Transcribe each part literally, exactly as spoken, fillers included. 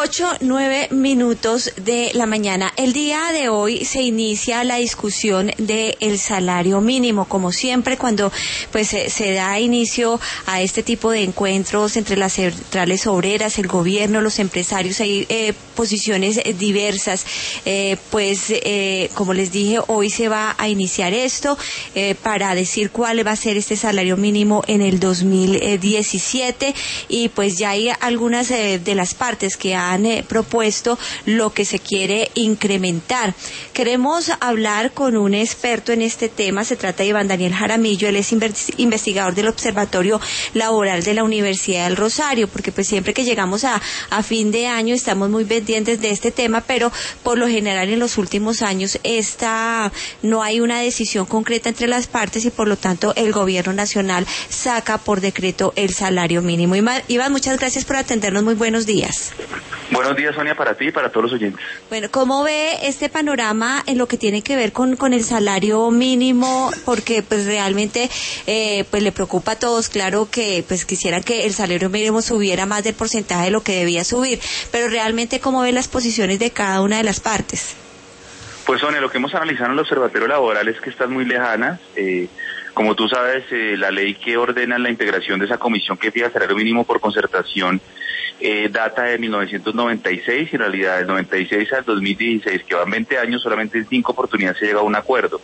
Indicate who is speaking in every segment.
Speaker 1: Ocho, nueve minutos de la mañana. El día de hoy se inicia la discusión del salario mínimo, como siempre cuando pues se, se da inicio a este tipo de encuentros entre las centrales obreras, el gobierno, los empresarios. Hay eh, posiciones diversas. Eh, pues eh, como les dije, hoy se va a iniciar esto eh, para decir cuál va a ser este salario mínimo en el dos mil diecisiete, y pues ya hay algunas eh, de las partes que han eh, propuesto lo que se quiere incrementar. Queremos hablar con un experto en este tema. Se trata de Iván Daniel Jaramillo. Él es investigador del Observatorio Laboral de la Universidad del Rosario, porque pues siempre que llegamos a, a fin de año estamos muy pendientes de este tema, pero por lo general en los últimos años esta no hay una decisión concreta entre las partes y por lo tanto el gobierno nacional saca por decreto el salario mínimo. Iván, muchas gracias por atendernos. Muy buenos días.
Speaker 2: Buenos días, Sonia, para ti y para todos los oyentes.
Speaker 1: Bueno, ¿cómo ve este panorama en lo que tiene que ver con, con el salario mínimo? Porque pues realmente eh, pues le preocupa a todos. Claro que pues quisieran que el salario mínimo subiera más del porcentaje de lo que debía subir, pero realmente ¿cómo ve las posiciones de cada una de las partes?
Speaker 2: Pues, Sonia, lo que hemos analizado en el Observatorio Laboral es que están muy lejanas. Eh, como tú sabes, eh, la ley que ordena la integración de esa comisión que fija el salario mínimo por concertación eh, data de mil novecientos noventa y seis, y en realidad del noventa y seis al dos mil dieciséis, que van veinte años, solamente en cinco oportunidades se llega a un acuerdo.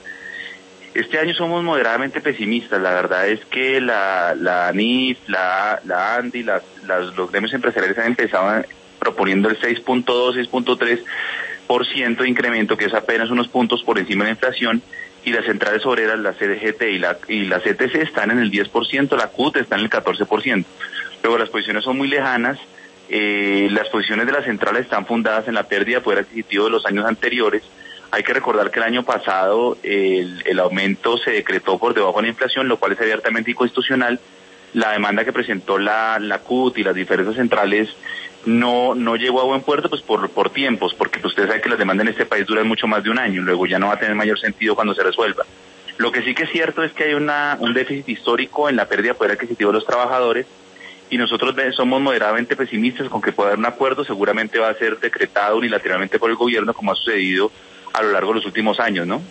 Speaker 2: Este año somos moderadamente pesimistas. La verdad es que la, la A N I F, la, la ANDI, las, las, los gremios empresariales han empezado proponiendo el seis punto dos, seis punto tres por ciento de incremento, que es apenas unos puntos por encima de la inflación, y las centrales obreras, la C D G T y la, y la C T C están en el diez por ciento, la C U T está en el catorce por ciento. Luego las posiciones son muy lejanas. Eh, las posiciones de las centrales están fundadas en la pérdida de poder adquisitivo de los años anteriores. Hay que recordar que el año pasado el, el aumento se decretó por debajo de la inflación, lo cual es abiertamente inconstitucional. La demanda que presentó la, la C U T y las diferentes centrales no no llegó a buen puerto, pues por por tiempos, porque pues usted sabe que las demandas en este país duran mucho más de un año, luego ya no va a tener mayor sentido cuando se resuelva. Lo que sí que es cierto es que hay una un déficit histórico en la pérdida de poder adquisitivo de los trabajadores, y nosotros somos moderadamente pesimistas con que pueda haber un acuerdo. Seguramente va a ser decretado unilateralmente por el gobierno, como ha sucedido a lo largo de los últimos años, ¿no?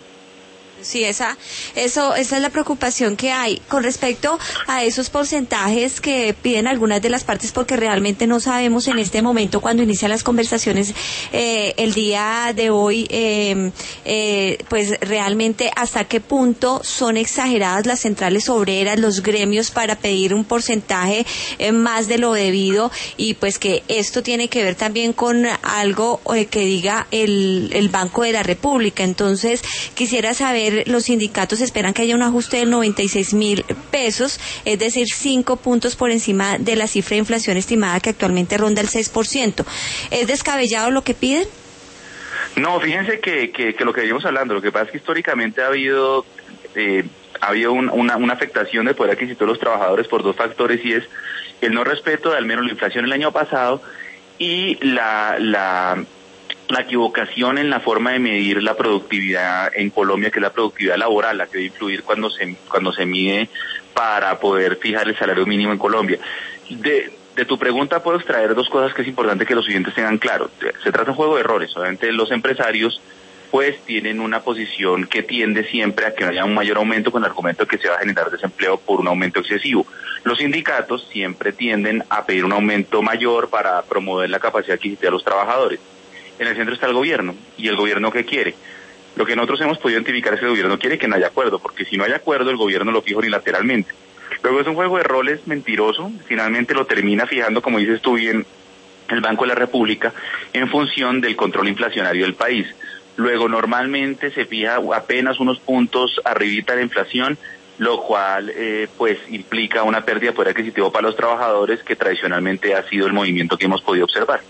Speaker 1: Sí, esa, eso, esa es la preocupación que hay con respecto a esos porcentajes que piden algunas de las partes, porque realmente no sabemos en este momento, cuando inician las conversaciones eh, el día de hoy, eh, eh, pues realmente hasta qué punto son exageradas las centrales obreras, los gremios, para pedir un porcentaje eh, más de lo debido, y pues que esto tiene que ver también con algo eh, que diga el, el Banco de la República. Entonces quisiera saber, los sindicatos esperan que haya un ajuste de noventa y seis mil pesos, es decir, cinco puntos por encima de la cifra de inflación estimada, que actualmente ronda el seis por ciento. ¿Es descabellado lo que piden?
Speaker 2: No, fíjense que, que, que lo que venimos hablando, lo que pasa es que históricamente ha habido eh, ha habido un, una, una afectación de poder adquisitivo de los trabajadores por dos factores, y es el no respeto de al menos la inflación el año pasado y la la la equivocación en la forma de medir la productividad en Colombia, que es la productividad laboral, la que debe influir cuando se cuando se mide para poder fijar el salario mínimo en Colombia. De, de tu pregunta puedo extraer dos cosas que es importante que los oyentes tengan claro. Se trata de un juego de errores. Obviamente los empresarios pues tienen una posición que tiende siempre a que no haya un mayor aumento, con el argumento de que se va a generar desempleo por un aumento excesivo. Los sindicatos siempre tienden a pedir un aumento mayor para promover la capacidad adquisitiva de los trabajadores. En el centro está el gobierno, y el gobierno ¿qué quiere? Lo que nosotros hemos podido identificar es que el gobierno quiere que no haya acuerdo, porque si no hay acuerdo el gobierno lo fija unilateralmente. Luego es un juego de roles mentiroso. Finalmente lo termina fijando, como dices tú bien, el Banco de la República, en función del control inflacionario del país. Luego normalmente se fija apenas unos puntos arribita de la inflación, lo cual eh, pues implica una pérdida de poder adquisitivo para los trabajadores, que tradicionalmente ha sido el movimiento que hemos podido observar.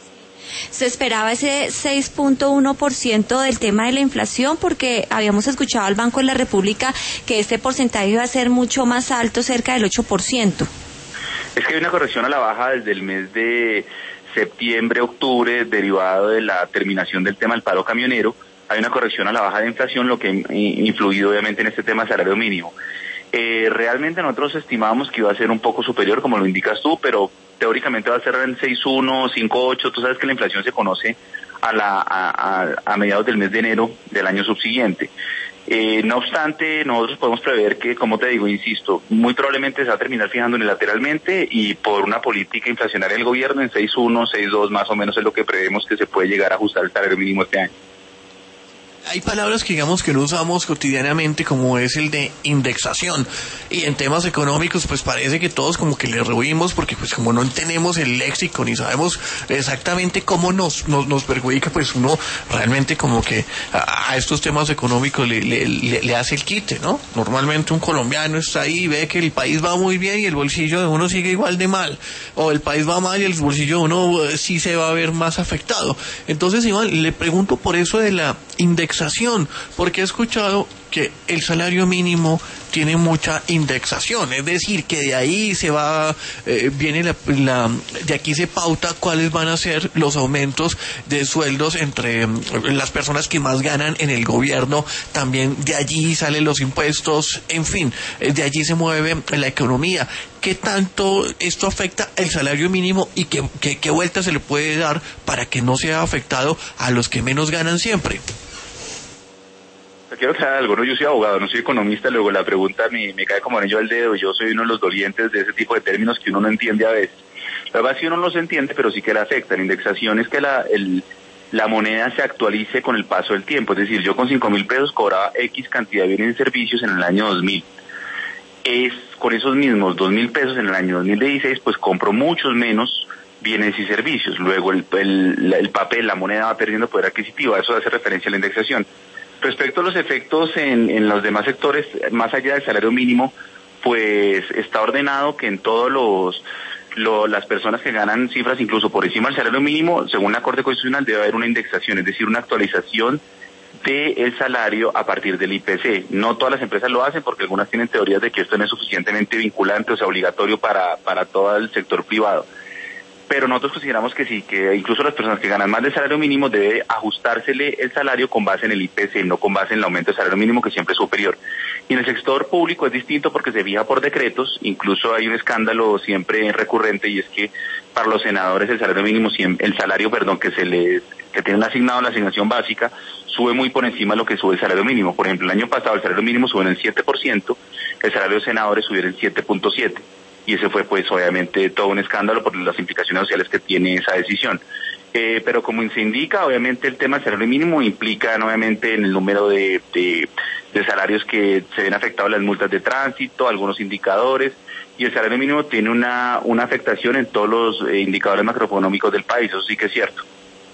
Speaker 1: Se esperaba ese seis punto uno por ciento del tema de la inflación, porque habíamos escuchado al Banco de la República que este porcentaje iba a ser mucho más alto, cerca del ocho por ciento.
Speaker 2: Es que hay una corrección a la baja desde el mes de septiembre, octubre, derivado de la terminación del tema del paro camionero. Hay una corrección a la baja de inflación, lo que ha influido obviamente en este tema del salario mínimo. Eh, realmente nosotros estimábamos que iba a ser un poco superior, como lo indicas tú, pero teóricamente va a cerrar en seis punto uno, cinco punto ocho. Tú sabes que la inflación se conoce a, la, a, a, a mediados del mes de enero del año subsiguiente. Eh, no obstante, nosotros podemos prever que, como te digo, insisto, muy probablemente se va a terminar fijando unilateralmente y por una política inflacionaria del gobierno en seis punto uno, seis punto dos más o menos es lo que prevemos que se puede llegar a ajustar el salario mínimo este año.
Speaker 3: Hay palabras que digamos que no usamos cotidianamente, como es el de indexación, y en temas económicos pues parece que todos como que le rehuimos porque pues como no tenemos el léxico ni sabemos exactamente cómo nos nos, nos perjudica, pues uno realmente como que a, a estos temas económicos le, le, le, le hace el quite, ¿no? Normalmente un colombiano está ahí y ve que el país va muy bien y el bolsillo de uno sigue igual de mal, o el país va mal y el bolsillo de uno eh, sí se va a ver más afectado. Entonces, Iván, le pregunto por eso de la indexación, porque he escuchado que el salario mínimo tiene mucha indexación, es decir, que de ahí se va, eh, viene la, la, de aquí se pauta cuáles van a ser los aumentos de sueldos entre um, las personas que más ganan en el gobierno, también de allí salen los impuestos, en fin, eh, de allí se mueve la economía. ¿Qué tanto esto afecta el salario mínimo y qué, qué, qué vuelta se le puede dar para que no sea afectado a los que menos ganan siempre?
Speaker 2: Quiero aclarar algo, ¿no? Yo soy abogado, no soy economista, luego la pregunta me, me cae como anillo al dedo, yo soy uno de los dolientes de ese tipo de términos que uno no entiende a veces. La verdad es que uno no los entiende, pero sí que le afecta. La indexación es que la, el, la moneda se actualice con el paso del tiempo, es decir, yo con cinco mil pesos cobraba X cantidad de bienes y servicios en el año dos mil. Es con esos mismos dos mil pesos en el año dos mil dieciséis, pues compro muchos menos bienes y servicios. Luego el, el, el papel, la moneda va perdiendo poder adquisitivo, a eso hace referencia a la indexación. Respecto a los efectos en, en los demás sectores, más allá del salario mínimo, pues está ordenado que en todos los, lo, las personas que ganan cifras incluso por encima del salario mínimo, según la Corte Constitucional, debe haber una indexación, es decir, una actualización del salario a partir del I P C. No todas las empresas lo hacen porque algunas tienen teorías de que esto no es suficientemente vinculante, o sea, obligatorio para, para todo el sector privado. Pero nosotros consideramos que sí, que incluso las personas que ganan más del salario mínimo debe ajustársele el salario con base en el I P C, no con base en el aumento del salario mínimo, que siempre es superior. Y en el sector público es distinto porque se fija por decretos, incluso hay un escándalo siempre recurrente, y es que para los senadores el salario mínimo, el salario, perdón, que se les, que tienen asignado en la asignación básica, sube muy por encima de lo que sube el salario mínimo. Por ejemplo, el año pasado el salario mínimo subió en el siete por ciento, el salario de senadores subió en el siete punto siete por ciento. Y ese fue pues obviamente todo un escándalo por las implicaciones sociales que tiene esa decisión. Eh, pero como se indica, obviamente el tema del salario mínimo implica obviamente en el número de, de, de salarios que se ven afectados, las multas de tránsito, algunos indicadores, y el salario mínimo tiene una, una afectación en todos los eh, indicadores macroeconómicos del país, eso sí que es cierto.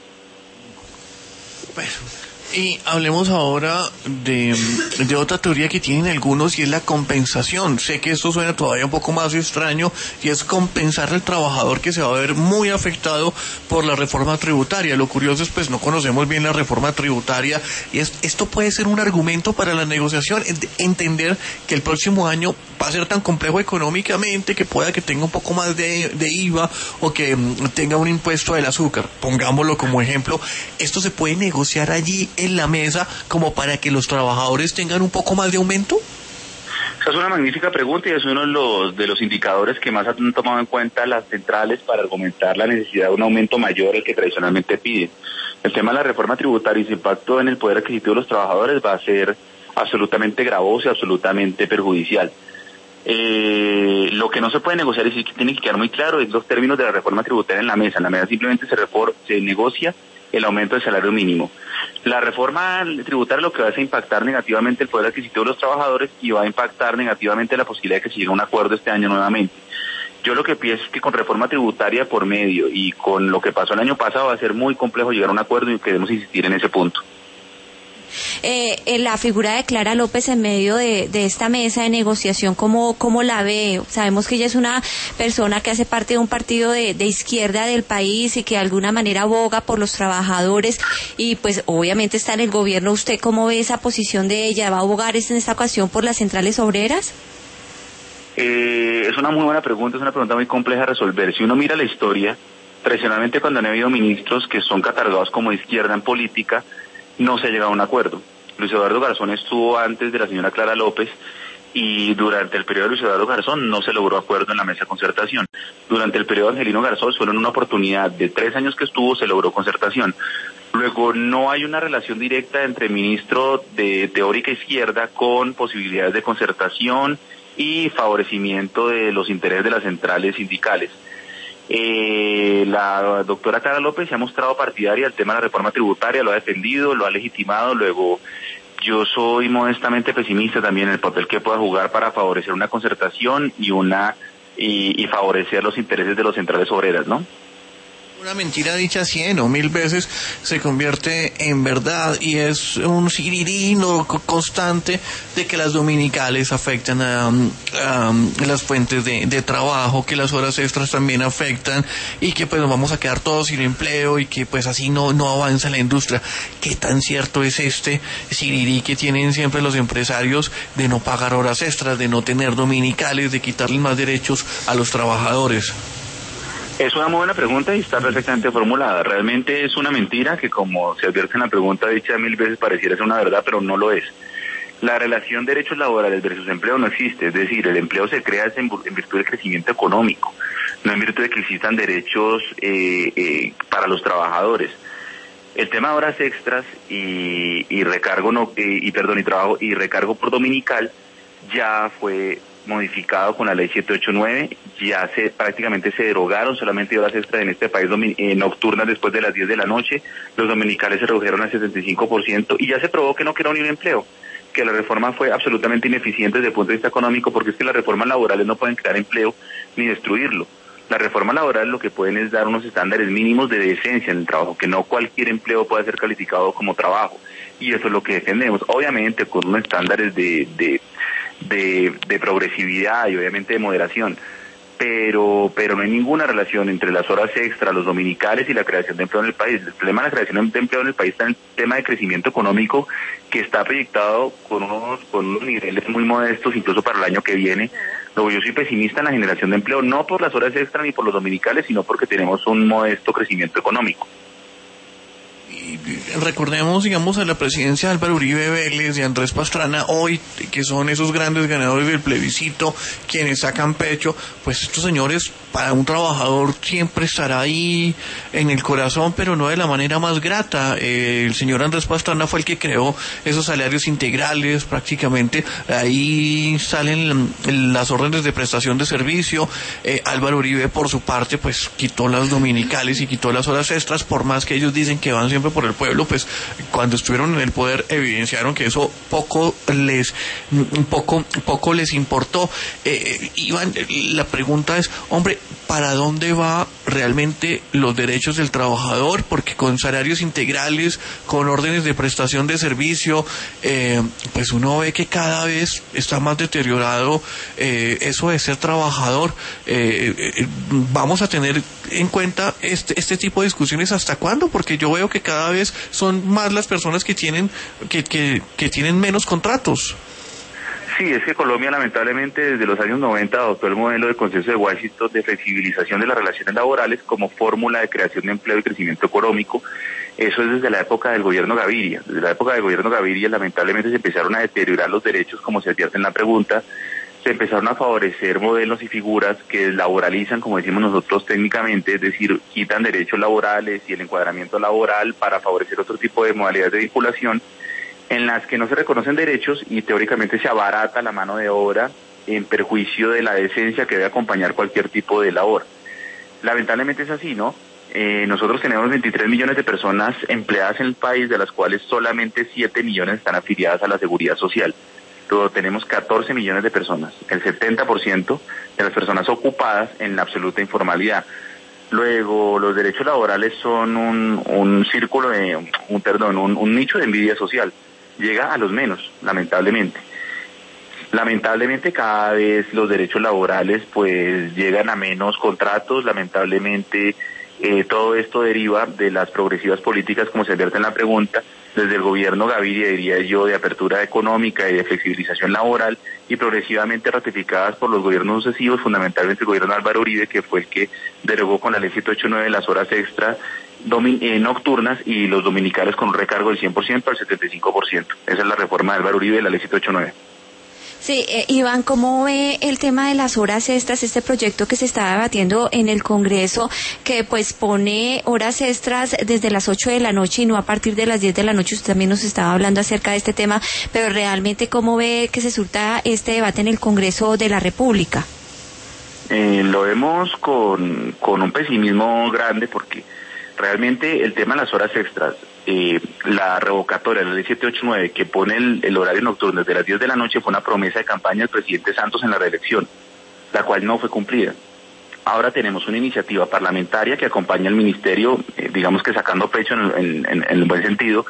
Speaker 3: Bueno. Y hablemos ahora de, de otra teoría que tienen algunos, y es la compensación. Sé que esto suena todavía un poco más extraño, y es compensar al trabajador que se va a ver muy afectado por la reforma tributaria. Lo curioso es, pues, no conocemos bien la reforma tributaria, y es, esto puede ser un argumento para la negociación, entender que el próximo año va a ser tan complejo económicamente que pueda que tenga un poco más de, de I V A, o que um, tenga un impuesto del azúcar, pongámoslo como ejemplo. Esto se puede negociar allí en la mesa como para que los trabajadores tengan un poco más de aumento.
Speaker 2: Esa es una magnífica pregunta, y es uno de los, de los indicadores que más han tomado en cuenta las centrales para argumentar la necesidad de un aumento mayor al que tradicionalmente piden. El tema de la reforma tributaria y su impacto en el poder adquisitivo de los trabajadores va a ser absolutamente gravoso y absolutamente perjudicial. Eh, lo que no se puede negociar, y sí que tiene que quedar muy claro, es los términos de la reforma tributaria en la mesa. En la mesa simplemente se, refor- se negocia el aumento del salario mínimo. La reforma tributaria lo que va a impactar negativamente el poder adquisitivo de los trabajadores, y va a impactar negativamente la posibilidad de que se llegue a un acuerdo este año nuevamente. Yo lo que pienso es que con reforma tributaria por medio y con lo que pasó el año pasado va a ser muy complejo llegar a un acuerdo, y queremos insistir en ese punto.
Speaker 1: Eh, eh, la figura de Clara López en medio de, de esta mesa de negociación, ¿cómo, cómo la ve? Sabemos que ella es una persona que hace parte de un partido de, de izquierda del país y que de alguna manera aboga por los trabajadores, y pues obviamente está en el gobierno. ¿Usted cómo ve esa posición de ella? ¿Va a abogar en esta ocasión por las centrales obreras?
Speaker 2: Eh, es una muy buena pregunta, es una pregunta muy compleja de resolver. Si uno mira la historia, tradicionalmente cuando han habido ministros que son catalogados como de izquierda en política, no se ha llegado a un acuerdo. Luis Eduardo Garzón estuvo antes de la señora Clara López, y durante el periodo de Luis Eduardo Garzón no se logró acuerdo en la mesa de concertación. Durante el periodo de Angelino Garzón, solo en una oportunidad de tres años que estuvo, se logró concertación. Luego, no hay una relación directa entre ministro de teórica izquierda con posibilidades de concertación y favorecimiento de los intereses de las centrales sindicales. Eh, la doctora Clara López se ha mostrado partidaria del tema de la reforma tributaria, lo ha defendido, lo ha legitimado. Luego, yo soy modestamente pesimista también en el papel que pueda jugar para favorecer una concertación y una y, y favorecer los intereses de las centrales obreras, ¿no?
Speaker 3: Una mentira dicha cien o mil veces se convierte en verdad y es un siririno constante de que las dominicales afectan a, a las fuentes de, de trabajo, que las horas extras también afectan y que pues nos vamos a quedar todos sin empleo y que pues así no, no avanza la industria. ¿Qué tan cierto es este sirirí que tienen siempre los empresarios de no pagar horas extras, de no tener dominicales, de quitarles más derechos a los trabajadores?
Speaker 2: Es una muy buena pregunta y está perfectamente formulada. Realmente es una mentira que, como se advierte en la pregunta dicha mil veces, pareciera ser una verdad, pero no lo es. La relación derechos laborales versus empleo no existe, es decir, el empleo se crea en, en virtud del crecimiento económico, no en virtud de que existan derechos eh, eh, para los trabajadores. El tema de horas extras y, y recargo no eh, y perdón y trabajo y recargo por dominical ya fue modificado con la ley siete ochenta y nueve, ya se prácticamente se derogaron solamente horas extras en este país eh, nocturnas después de las diez de la noche, los dominicales se redujeron al setenta y cinco por ciento y ya se probó que no creó ni un empleo, que la reforma fue absolutamente ineficiente desde el punto de vista económico, porque es que las reformas laborales no pueden crear empleo ni destruirlo. Las reformas laborales lo que pueden es dar unos estándares mínimos de decencia en el trabajo, que no cualquier empleo pueda ser calificado como trabajo, y eso es lo que defendemos, obviamente con unos estándares de, de De, de progresividad y obviamente de moderación, pero pero no hay ninguna relación entre las horas extras, los dominicales y la creación de empleo en el país. El problema de la creación de empleo en el país está en el tema de crecimiento económico, que está proyectado con unos con unos niveles muy modestos incluso para el año que viene. Luego, yo soy pesimista en la generación de empleo, no por las horas extras ni por los dominicales, sino porque tenemos un modesto crecimiento económico.
Speaker 3: Recordemos, digamos, a la presidencia de Álvaro Uribe Vélez y Andrés Pastrana hoy, que son esos grandes ganadores del plebiscito, quienes sacan pecho, pues estos señores, para un trabajador siempre estará ahí en el corazón, pero no de la manera más grata. Eh, el señor Andrés Pastrana fue el que creó esos salarios integrales, prácticamente, ahí salen las órdenes de prestación de servicio. eh, Álvaro Uribe, por su parte, pues quitó las dominicales y quitó las horas extras, por más que ellos dicen que van siempre por el pueblo, pues cuando estuvieron en el poder evidenciaron que eso poco les poco poco les importó. eh, Iván, la pregunta es, hombre, ¿para dónde va realmente los derechos del trabajador? Porque con salarios integrales, con órdenes de prestación de servicio, eh, pues uno ve que cada vez está más deteriorado eh, eso de ser trabajador. eh, eh, vamos a tener en cuenta este este tipo de discusiones hasta cuándo, porque yo veo que cada vez son más las personas que tienen que que, que tienen menos contratos.
Speaker 2: Sí, es que Colombia lamentablemente desde los años noventa adoptó el modelo de consenso de Washington de flexibilización de las relaciones laborales como fórmula de creación de empleo y crecimiento económico. Eso es desde la época del gobierno Gaviria. Desde la época del gobierno Gaviria lamentablemente se empezaron a deteriorar los derechos, como se advierte en la pregunta. Se empezaron a favorecer modelos y figuras que laboralizan, como decimos nosotros técnicamente, es decir, quitan derechos laborales y el encuadramiento laboral para favorecer otro tipo de modalidades de vinculación, en las que no se reconocen derechos y teóricamente se abarata la mano de obra en perjuicio de la decencia que debe acompañar cualquier tipo de labor. Lamentablemente es así, ¿no? Eh, nosotros tenemos veintitrés millones de personas empleadas en el país, de las cuales solamente siete millones están afiliadas a la seguridad social. Luego tenemos catorce millones de personas, el setenta por ciento de las personas ocupadas en la absoluta informalidad. Luego, los derechos laborales son un, un círculo de, un, perdón, un, un nicho de envidia social. Llega a los menos, lamentablemente. Lamentablemente cada vez los derechos laborales pues llegan a menos contratos, lamentablemente eh, todo esto deriva de las progresivas políticas, como se advierte en la pregunta, desde el gobierno Gaviria, diría yo, de apertura económica y de flexibilización laboral, y progresivamente ratificadas por los gobiernos sucesivos, fundamentalmente el gobierno de Álvaro Uribe, que fue el que derogó con la ley siete ochenta y nueve las horas extras domin- eh, nocturnas y los dominicales con un recargo del cien por ciento al setenta y cinco por ciento. Esa es la reforma de Álvaro Uribe de la ley siete ochenta y nueve.
Speaker 1: Sí, eh, Iván, ¿cómo ve el tema de las horas extras, este proyecto que se está debatiendo en el Congreso, que pues pone horas extras desde las ocho de la noche y no a partir de las diez de la noche? Usted también nos estaba hablando acerca de este tema, pero realmente, ¿cómo ve que se surta este debate en el Congreso de la República?
Speaker 2: Eh, lo vemos con, con un pesimismo grande, porque realmente el tema de las horas extras, eh, la revocatoria, la ley setecientos ochenta y nueve, que pone el, el horario nocturno desde las diez de la noche, fue una promesa de campaña del presidente Santos en la reelección, la cual no fue cumplida. Ahora tenemos una iniciativa parlamentaria que acompaña al ministerio, eh, digamos que sacando pecho en, en, en, en el buen sentido,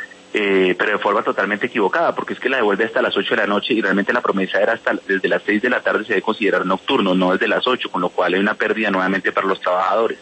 Speaker 2: eh, pero de forma totalmente equivocada, porque es que la devuelve hasta las ocho de la noche y realmente la promesa era hasta desde las seis de la tarde se debe considerar nocturno, no desde las ocho, con lo cual hay una pérdida nuevamente para los trabajadores.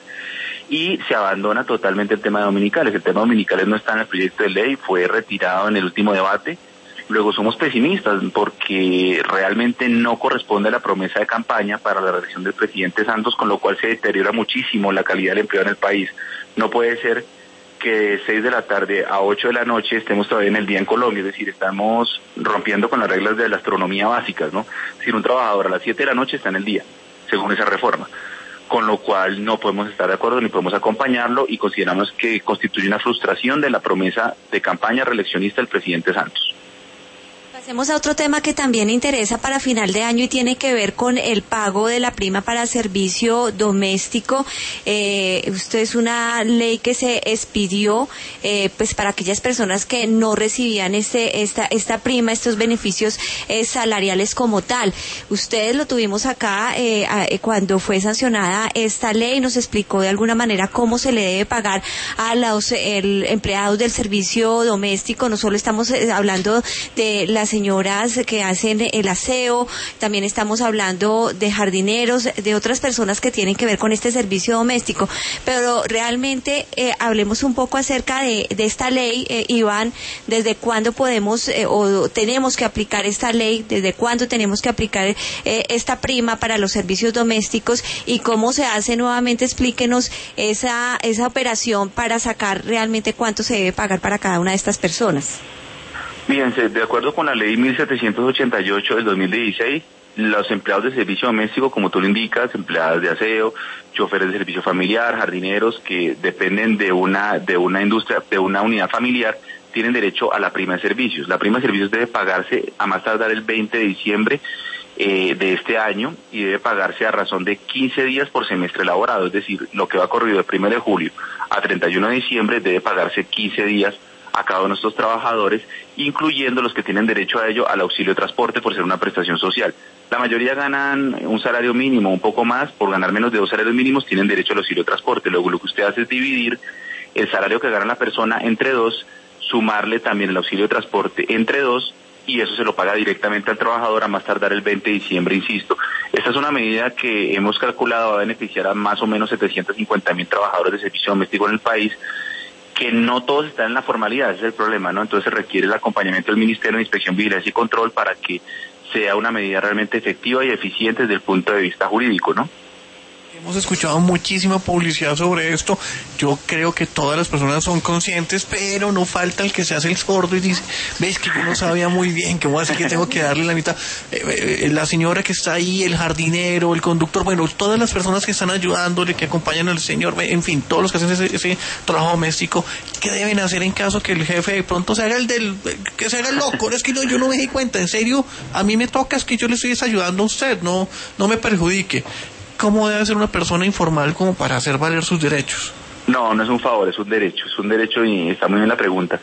Speaker 2: Y se abandona totalmente el tema de dominicales. El tema de dominicales no está en el proyecto de ley, fue retirado en el último debate. Luego somos pesimistas porque realmente no corresponde a la promesa de campaña para la reelección del presidente Santos, con lo cual se deteriora muchísimo la calidad del empleo en el país. No puede ser que de seis de la tarde a ocho de la noche estemos todavía en el día en Colombia, es decir, estamos rompiendo con las reglas de la astronomía básicas, ¿no? Es decir, un trabajador a las siete de la noche está en el día, según esa reforma, con lo cual no podemos estar de acuerdo ni podemos acompañarlo y consideramos que constituye una frustración de la promesa de campaña reeleccionista del presidente Santos.
Speaker 1: Pasemos a otro tema que también interesa para final de año y tiene que ver con el pago de la prima para servicio doméstico. Eh, esto es una ley que se expidió eh, pues para aquellas personas que no recibían este, esta, esta prima, estos beneficios eh, salariales como tal. Ustedes lo tuvimos acá eh, a, cuando fue sancionada esta ley, nos explicó de alguna manera cómo se le debe pagar a los el, empleados del servicio doméstico. No solo estamos eh, hablando de las señoras que hacen el aseo, también estamos hablando de jardineros, de otras personas que tienen que ver con este servicio doméstico, pero realmente eh, hablemos un poco acerca de, de esta ley, eh, Iván, desde cuándo podemos eh, o tenemos que aplicar esta ley, desde cuándo tenemos que aplicar eh, esta prima para los servicios domésticos y cómo se hace nuevamente. Explíquenos esa, esa operación para sacar realmente cuánto se debe pagar para cada una de estas personas.
Speaker 2: Fíjense, de acuerdo con la ley mil setecientos ochenta y ocho del dos mil dieciséis, los empleados de servicio doméstico, como tú lo indicas, empleadas de aseo, choferes de servicio familiar, jardineros que dependen de una de una industria, de una unidad familiar, tienen derecho a la prima de servicios. La prima de servicios debe pagarse a más tardar el veinte de diciembre eh, de este año y debe pagarse a razón de quince días por semestre laborado, es decir, lo que va corrido de primero de julio a treinta y uno de diciembre debe pagarse quince días a cada uno de estos trabajadores, incluyendo los que tienen derecho a ello al auxilio de transporte por ser una prestación social. La mayoría ganan un salario mínimo, un poco más, por ganar menos de dos salarios mínimos tienen derecho al auxilio de transporte. Luego lo que usted hace es dividir el salario que gana la persona entre dos, sumarle también el auxilio de transporte entre dos, y eso se lo paga directamente al trabajador a más tardar el veinte de diciembre, insisto. Esta es una medida que hemos calculado va a beneficiar a más o menos setecientos cincuenta mil trabajadores de servicio doméstico en el país, que no todos están en la formalidad, ese es el problema, ¿no? Entonces se requiere el acompañamiento del Ministerio de Inspección, Vigilancia y Control para que sea una medida realmente efectiva y eficiente desde el punto de vista jurídico, ¿no?
Speaker 3: Hemos escuchado muchísima publicidad sobre esto. Yo creo que todas las personas son conscientes, pero no falta el que se hace el sordo y dice, ves que yo no sabía muy bien, que voy a decir que tengo que darle la mitad. Eh, eh, la señora que está ahí, el jardinero, el conductor, bueno, todas las personas que están ayudándole, que acompañan al señor, en fin, todos los que hacen ese, ese trabajo doméstico, ¿qué deben hacer en caso que el jefe de pronto se haga el del, que se haga el loco? Es que no, yo no me di cuenta, en serio, a mí me toca, es que yo le estoy ayudando a usted, no, no me perjudique. ¿Cómo debe ser una persona informal como para hacer valer sus derechos?
Speaker 2: No, no es un favor, es un derecho, es un derecho y está muy bien la pregunta.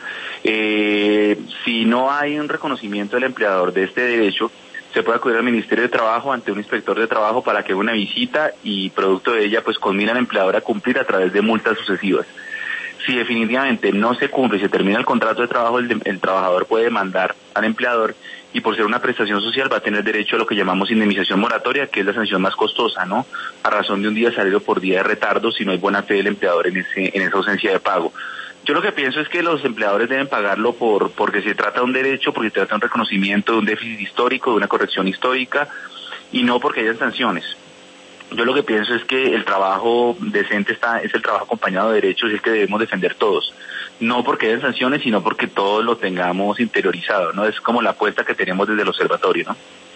Speaker 2: Eh, si no hay un reconocimiento del empleador de este derecho, se puede acudir al Ministerio de Trabajo ante un inspector de trabajo para que haga una visita y producto de ella pues conmina al empleador a cumplir a través de multas sucesivas. Si definitivamente no se cumple y se termina el contrato de trabajo, el, el trabajador puede demandar al empleador y por ser una prestación social va a tener derecho a lo que llamamos indemnización moratoria, que es la sanción más costosa, ¿no? A razón de un día salario por día de retardo si no hay buena fe del empleador en ese en esa ausencia de pago. Yo lo que pienso es que los empleadores deben pagarlo por porque se trata de un derecho, porque se trata de un reconocimiento de un déficit histórico, de una corrección histórica, y no porque hayan sanciones. Yo lo que pienso es que el trabajo decente está es el trabajo acompañado de derechos y es que debemos defender todos. No porque hayan sanciones, sino porque todos lo tengamos interiorizado, ¿no? Es como la apuesta que tenemos desde el observatorio, ¿no?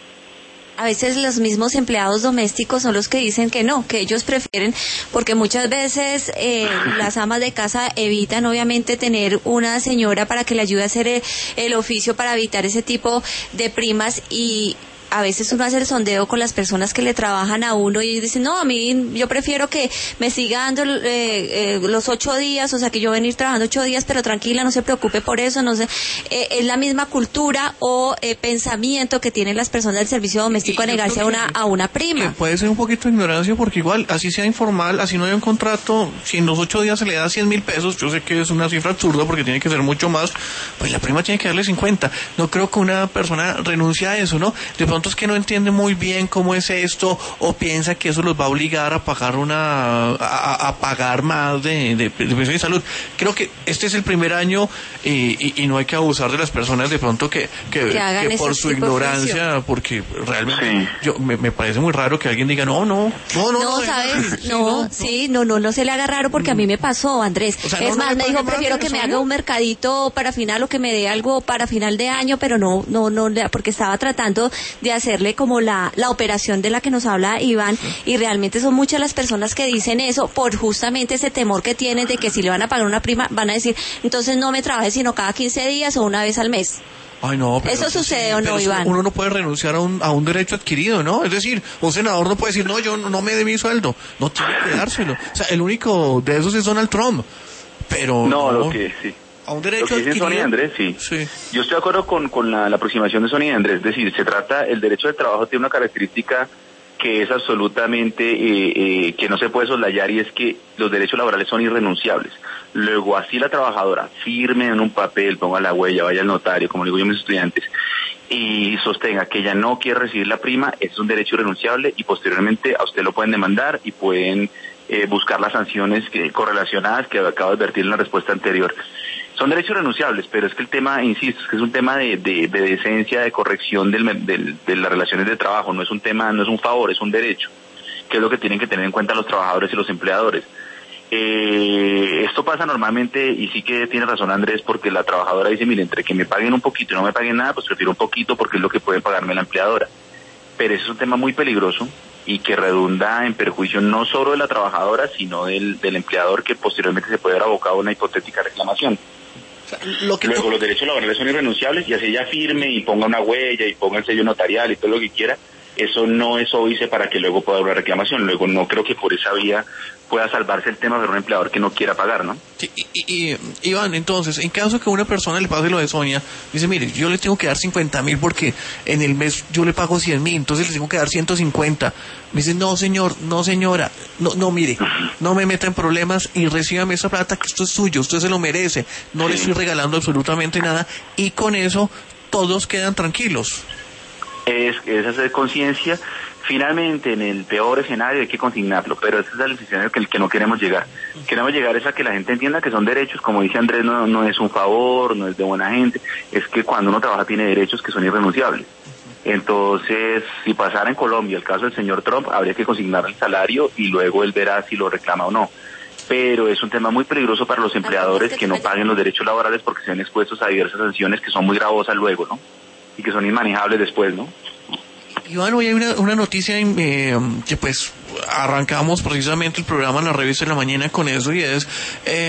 Speaker 1: A veces los mismos empleados domésticos son los que dicen que no, que ellos prefieren, porque muchas veces eh, las amas de casa evitan obviamente tener una señora para que le ayude a hacer el, el oficio para evitar ese tipo de primas, y a veces uno hace el sondeo con las personas que le trabajan a uno y dicen, no, a mí yo prefiero que me siga dando eh, eh, los ocho días, o sea, que yo venir trabajando ocho días, pero tranquila, no se preocupe por eso, no sé, eh, es la misma cultura o eh, pensamiento que tienen las personas del servicio doméstico a negarse a una, a una prima.
Speaker 3: Puede ser un poquito de ignorancia, porque igual, así sea informal, así no hay un contrato, si en los ocho días se le da cien mil pesos, yo sé que es una cifra absurda porque tiene que ser mucho más, pues la prima tiene que darle cincuenta. No creo que una persona renuncie a eso, ¿no? De pronto es que no entiende muy bien cómo es esto, o piensa que eso los va a obligar a pagar una a, a pagar más de, de, de pensión de salud. Creo que este es el primer año y, y, y no hay que abusar de las personas de pronto que, que, que, que por su ignorancia, porque realmente sí. yo me, me parece muy raro que alguien diga no, no, no, no.
Speaker 1: No,
Speaker 3: no
Speaker 1: ¿sabes?
Speaker 3: Sí,
Speaker 1: no, no, sí, no, no, no se le haga raro porque a mí me pasó, Andrés. O sea, es no, más, no me dijo, prefiero que me haga un mercadito para final o que me dé algo para final de año, pero no, no, no, porque estaba tratando de hacerle como la, la operación de la que nos habla Iván, sí. Y realmente son muchas las personas que dicen eso por justamente ese temor que tienen de que si le van a pagar una prima, van a decir, entonces no me trabaje sino cada quince días o una vez al mes.
Speaker 3: Ay, no, pero
Speaker 1: ¿Eso sucede sí, o no, Iván?
Speaker 3: Uno no puede renunciar a un, a un derecho adquirido, ¿no? Es decir, un senador no puede decir, no, yo no, no me dé mi sueldo. No tiene que dárselo. O sea, el único de esos es Donald Trump. Pero
Speaker 2: no, no lo que sí.
Speaker 3: A un derecho
Speaker 2: lo que dice
Speaker 3: adquirido.
Speaker 2: Sonia y Andrés, sí.
Speaker 3: sí.
Speaker 2: Yo estoy de acuerdo con, con la, la aproximación de Sonia y Andrés. Es decir, se trata, el derecho del trabajo tiene una característica que es absolutamente, eh, eh, que no se puede soslayar, y es que los derechos laborales son irrenunciables. Luego, así la trabajadora firme en un papel, ponga la huella, vaya al notario, como digo yo a mis estudiantes, y sostenga que ella no quiere recibir la prima, es un derecho irrenunciable, y posteriormente a usted lo pueden demandar y pueden eh, buscar las sanciones que, correlacionadas que acabo de advertir en la respuesta anterior. Son derechos irrenunciables, pero es que el tema, insisto, es que es un tema de, de, de decencia, de corrección del, del, de las relaciones de trabajo, no es un tema, no es un favor, es un derecho, que es lo que tienen que tener en cuenta los trabajadores y los empleadores. Eh, esto pasa normalmente, y sí que tiene razón Andrés, porque la trabajadora dice, mire, entre que me paguen un poquito y no me paguen nada, pues prefiero un poquito porque es lo que puede pagarme la empleadora. Pero ese es un tema muy peligroso y que redunda en perjuicio no solo de la trabajadora, sino del, del empleador, que posteriormente se puede ver abocado a una hipotética reclamación.
Speaker 3: O sea, lo que
Speaker 2: Luego
Speaker 3: tú...
Speaker 2: los derechos laborales son irrenunciables, y así ella firme y ponga una huella y ponga el sello notarial y todo lo que quiera, eso no es óbice para que luego pueda haber una reclamación. Luego no creo que por esa vía pueda salvarse el tema de un empleador que no quiera pagar, ¿no?
Speaker 3: Sí, y, y, y Iván, entonces, en caso que una persona le pase lo de Sonia, dice, mire, yo le tengo que dar cincuenta mil porque en el mes yo le pago cien mil, entonces le tengo que dar ciento cincuenta. Me dice, no señor, no señora, no, no mire, no me meta en problemas y recíbame esa plata, que esto es suyo, usted se lo merece, no le estoy regalando absolutamente nada, y con eso todos quedan tranquilos.
Speaker 2: Es, es hacer conciencia. Finalmente, en el peor escenario hay que consignarlo, pero ese es el escenario que, que no queremos llegar. Queremos llegar es a que la gente entienda que son derechos, como dice Andrés, no, no es un favor, no es de buena gente, es que cuando uno trabaja tiene derechos que son irrenunciables. Entonces, si pasara en Colombia el caso del señor Trump, habría que consignar el salario y luego él verá si lo reclama o no. Pero es un tema muy peligroso para los empleadores que no paguen los derechos laborales, porque se ven expuestos a diversas sanciones que son muy gravosas luego, ¿no? Y que son inmanejables después, ¿no?
Speaker 3: Iván, hoy hay una, una noticia eh, que pues arrancamos precisamente el programa en la revista de la mañana con eso, y es eh,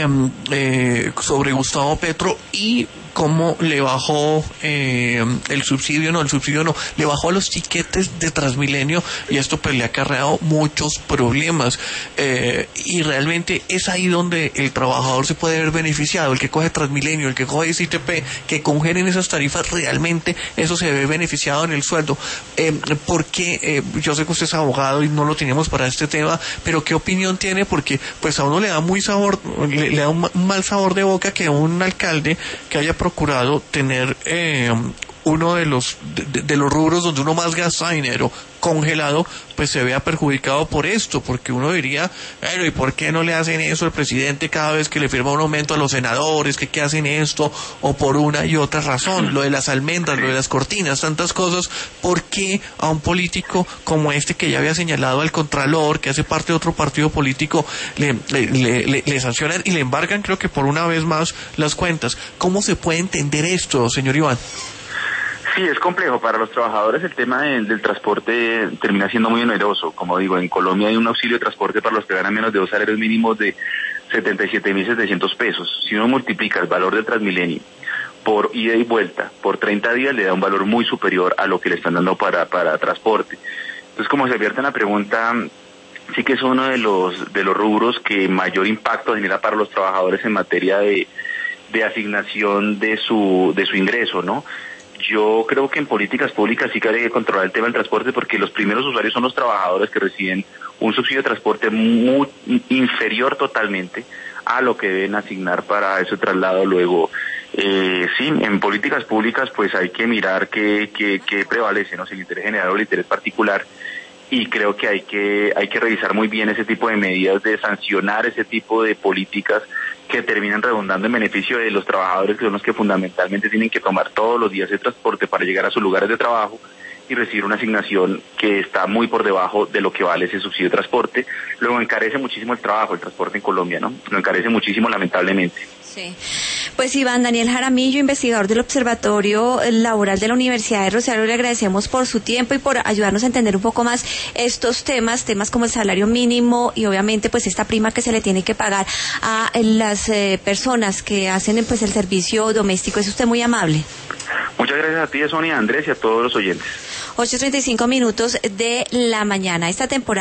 Speaker 3: eh, sobre Gustavo Petro y cómo le bajó eh, el subsidio, no, el subsidio no, le bajó a los tiquetes de Transmilenio, y esto pues le ha acarreado muchos problemas, eh, y realmente es ahí donde el trabajador se puede ver beneficiado, el que coge Transmilenio, el que coge S I T P, que congelen esas tarifas, realmente eso se ve beneficiado en el sueldo. Eh, porque eh, yo sé que usted es abogado y no lo teníamos para este tema, pero ¿qué opinión tiene? Porque pues a uno le da muy sabor, le, le da un, un mal sabor de boca que un alcalde que haya procurado tener eh, uno de los de, de los rubros donde uno más gasta dinero congelado, pues se vea perjudicado por esto, porque uno diría, bueno, ¿y por qué no le hacen eso al presidente cada vez que le firma un aumento a los senadores? ¿Que qué hacen esto? O por una y otra razón, lo de las almendras, lo de las cortinas, tantas cosas. ¿Por qué a un político como este, que ya había señalado al contralor, que hace parte de otro partido político, le, le, le, le, le sancionan y le embargan, creo que por una vez más, las cuentas? ¿Cómo se puede entender esto, señor Iván?
Speaker 2: Sí, es complejo. Para los trabajadores el tema del, del transporte termina siendo muy oneroso. Como digo, en Colombia hay un auxilio de transporte para los que ganan menos de dos salarios mínimos de setenta y siete mil setecientos pesos. Si uno multiplica el valor del Transmilenio por ida y vuelta, por treinta días, le da un valor muy superior a lo que le están dando para, para transporte. Entonces, como se advierte en la pregunta, sí que es uno de los, de los rubros que mayor impacto genera para los trabajadores en materia de, de asignación de su, de su ingreso, ¿no? Yo creo que en políticas públicas sí que hay que controlar el tema del transporte, porque los primeros usuarios son los trabajadores que reciben un subsidio de transporte muy inferior totalmente a lo que deben asignar para ese traslado luego. Eh, sí, en políticas públicas pues hay que mirar qué, qué, qué prevalece, ¿no? Si el interés general o el interés particular, y creo que hay que hay que revisar muy bien ese tipo de medidas, de sancionar ese tipo de políticas que terminan redundando en beneficio de los trabajadores, que son los que fundamentalmente tienen que tomar todos los días el transporte para llegar a sus lugares de trabajo y recibir una asignación que está muy por debajo de lo que vale ese subsidio de transporte. Luego encarece muchísimo el trabajo, el transporte en Colombia, ¿no? Lo encarece muchísimo, lamentablemente.
Speaker 1: Sí. Pues Iván Daniel Jaramillo, investigador del Observatorio Laboral de la Universidad de Rosario, le agradecemos por su tiempo y por ayudarnos a entender un poco más estos temas, temas como el salario mínimo y obviamente pues esta prima que se le tiene que pagar a las eh, personas que hacen pues el servicio doméstico. Es usted muy amable.
Speaker 2: Muchas gracias a ti, Sonia, Andrés, y a todos los oyentes.
Speaker 1: ocho treinta y cinco minutos de la mañana. Esta temporada